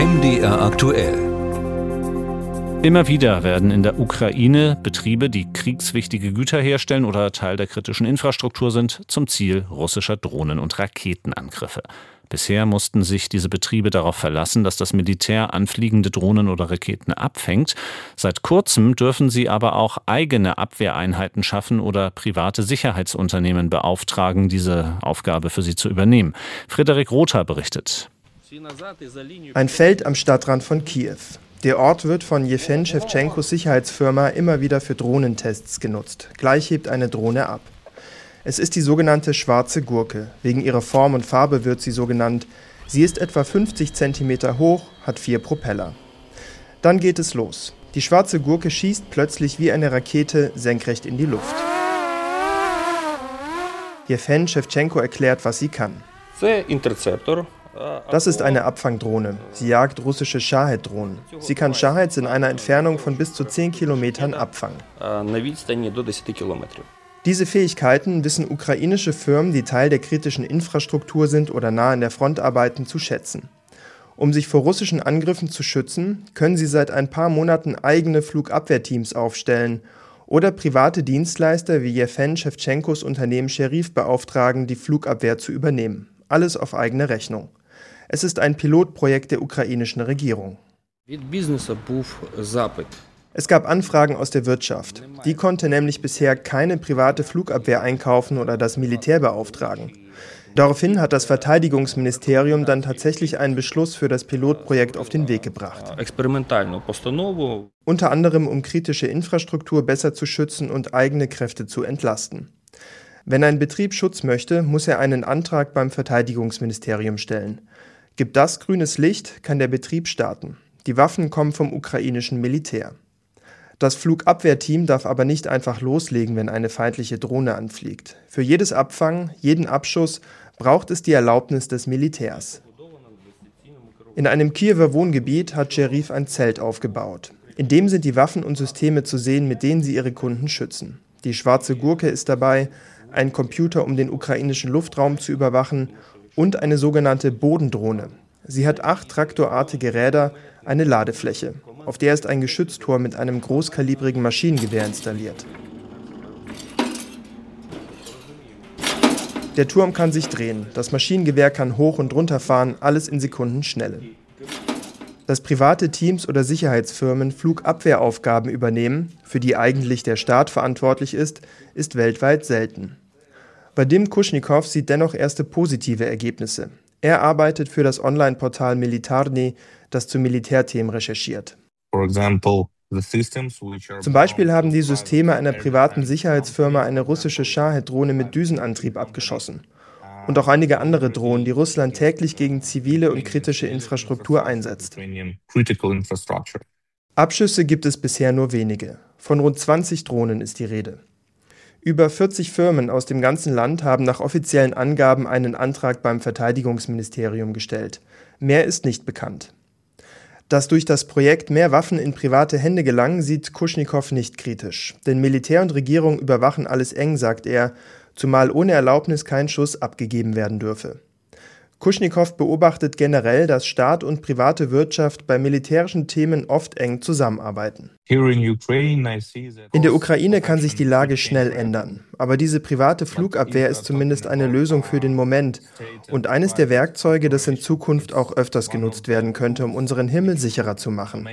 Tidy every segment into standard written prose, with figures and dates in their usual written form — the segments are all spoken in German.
MDR aktuell. Immer wieder werden in der Ukraine Betriebe, die kriegswichtige Güter herstellen oder Teil der kritischen Infrastruktur sind, zum Ziel russischer Drohnen- und Raketenangriffe. Bisher mussten sich diese Betriebe darauf verlassen, dass das Militär anfliegende Drohnen oder Raketen abfängt. Seit kurzem dürfen sie aber auch eigene Abwehreinheiten schaffen oder private Sicherheitsunternehmen beauftragen, diese Aufgabe für sie zu übernehmen. Frederik Rother berichtet. Ein Feld am Stadtrand von Kiew. Der Ort wird von Jewgen Schewtschenkos Sicherheitsfirma immer wieder für Drohnentests genutzt. Gleich hebt eine Drohne ab. Es ist die sogenannte schwarze Gurke. Wegen ihrer Form und Farbe wird sie so genannt. Sie ist etwa 50 cm hoch, hat 4 Propeller. Dann geht es los. Die schwarze Gurke schießt plötzlich wie eine Rakete senkrecht in die Luft. Jewgen Schewtschenko erklärt, was sie kann. Das ist eine Abfangdrohne. Sie jagt russische Shahed-Drohnen. Sie kann Shaheds in einer Entfernung von bis zu 10 Kilometern abfangen. Diese Fähigkeiten wissen ukrainische Firmen, die Teil der kritischen Infrastruktur sind oder nah an der Front arbeiten, zu schätzen. Um sich vor russischen Angriffen zu schützen, können sie seit ein paar Monaten eigene Flugabwehrteams aufstellen oder private Dienstleister wie Jewgen Schewtschenkos Unternehmen Sherif beauftragen, die Flugabwehr zu übernehmen. Alles auf eigene Rechnung. Es ist ein Pilotprojekt der ukrainischen Regierung. Es gab Anfragen aus der Wirtschaft. Die konnte nämlich bisher keine private Flugabwehr einkaufen oder das Militär beauftragen. Daraufhin hat das Verteidigungsministerium dann tatsächlich einen Beschluss für das Pilotprojekt auf den Weg gebracht. Unter anderem, um kritische Infrastruktur besser zu schützen und eigene Kräfte zu entlasten. Wenn ein Betrieb Schutz möchte, muss er einen Antrag beim Verteidigungsministerium stellen. Gibt das grünes Licht, kann der Betrieb starten. Die Waffen kommen vom ukrainischen Militär. Das Flugabwehrteam darf aber nicht einfach loslegen, wenn eine feindliche Drohne anfliegt. Für jedes Abfangen, jeden Abschuss braucht es die Erlaubnis des Militärs. In einem Kiewer Wohngebiet hat Sherif ein Zelt aufgebaut. In dem sind die Waffen und Systeme zu sehen, mit denen sie ihre Kunden schützen. Die schwarze Gurke ist dabei, ein Computer, um den ukrainischen Luftraum zu überwachen, und eine sogenannte Bodendrohne. Sie hat 8 traktorartige Räder, eine Ladefläche. Auf der ist ein Geschütztor mit einem großkalibrigen Maschinengewehr installiert. Der Turm kann sich drehen, das Maschinengewehr kann hoch und runter fahren, alles in Sekundenschnelle. Dass private Teams oder Sicherheitsfirmen Flugabwehraufgaben übernehmen, für die eigentlich der Staat verantwortlich ist weltweit selten. Vadim Kushnikow sieht dennoch erste positive Ergebnisse. Er arbeitet für das Online-Portal Militarny, das zu Militärthemen recherchiert. Zum Beispiel haben die Systeme einer privaten Sicherheitsfirma eine russische Shahed-Drohne mit Düsenantrieb abgeschossen. Und auch einige andere Drohnen, die Russland täglich gegen zivile und kritische Infrastruktur einsetzt. Abschüsse gibt es bisher nur wenige. Von rund 20 Drohnen ist die Rede. Über 40 Firmen aus dem ganzen Land haben nach offiziellen Angaben einen Antrag beim Verteidigungsministerium gestellt. Mehr ist nicht bekannt. Dass durch das Projekt mehr Waffen in private Hände gelangen, sieht Kushnikow nicht kritisch. Denn Militär und Regierung überwachen alles eng, sagt er, zumal ohne Erlaubnis kein Schuss abgegeben werden dürfe. Kushnikow beobachtet generell, dass Staat und private Wirtschaft bei militärischen Themen oft eng zusammenarbeiten. In der Ukraine kann sich die Lage schnell ändern. Aber diese private Flugabwehr ist zumindest eine Lösung für den Moment und eines der Werkzeuge, das in Zukunft auch öfters genutzt werden könnte, um unseren Himmel sicherer zu machen.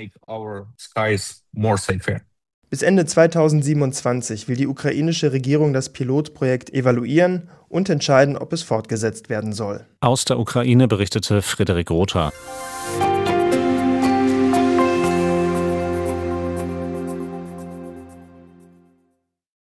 Bis Ende 2027 will die ukrainische Regierung das Pilotprojekt evaluieren und entscheiden, ob es fortgesetzt werden soll. Aus der Ukraine berichtete Frederik Rother.